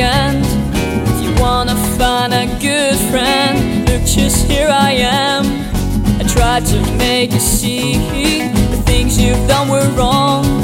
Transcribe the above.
end. If you wanna find a good friend, look, just here I am. I tried to make you see the things you've done were wrong.